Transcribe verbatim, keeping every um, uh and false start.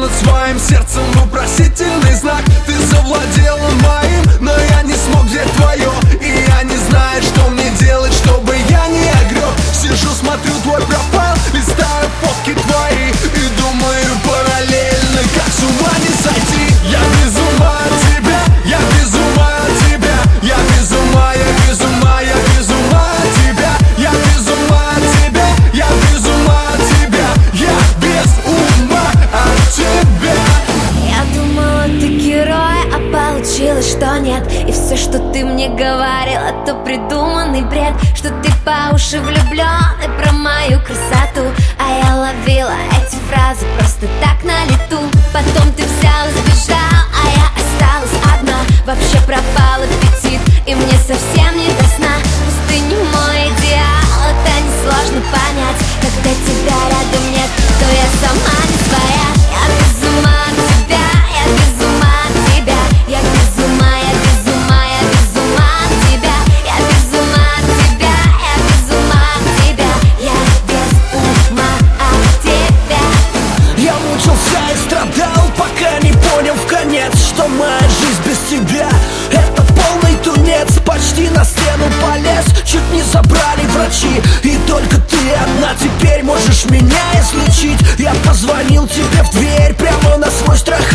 над своим сердцем вопросительный знак. Ты завладела моим, но я не смог взять твое. И я не знаю, что мне делать, чтобы я не огреб. Сижу, смотрю твой профайл, листаю фотки твои и думаю параллельно, как с ума не сойти. Я без ума от тебя, я без ума от тебя. Я без ума, я без ума, я без ума от тебя. Я без ума от тебя, я без ума от тебя. Я без ума от тебя. Я думала, ты герой, а получилось, что нет. И все, что ты мне говорила, то придуманный бред. Что ты по уши влюблен и про мою красоту. А я ловила эти фразы просто так на лету. Потом ты взял и сбежал, а я осталась одна. Вообще пропал аппетит, и мне совсем не до сна. Пусть ты не мой идеал, это несложно понять. Когда тебя рядом нет, то я сама не своя. Я без ума от тебя, я без ума от тебя. Я без ума, я без ума, я без ума от тебя. Я без ума от тебя, я без ума от тебя. Я без ума от тебя. Я мучился и страдал, пока не понял в конец, что моя жизнь без тебя — это полный тунец. Почти на стену полез, чуть не забрали врачи. И только ты одна теперь можешь меня излечить. Я позвонил тебе в дверь прямо на свой страх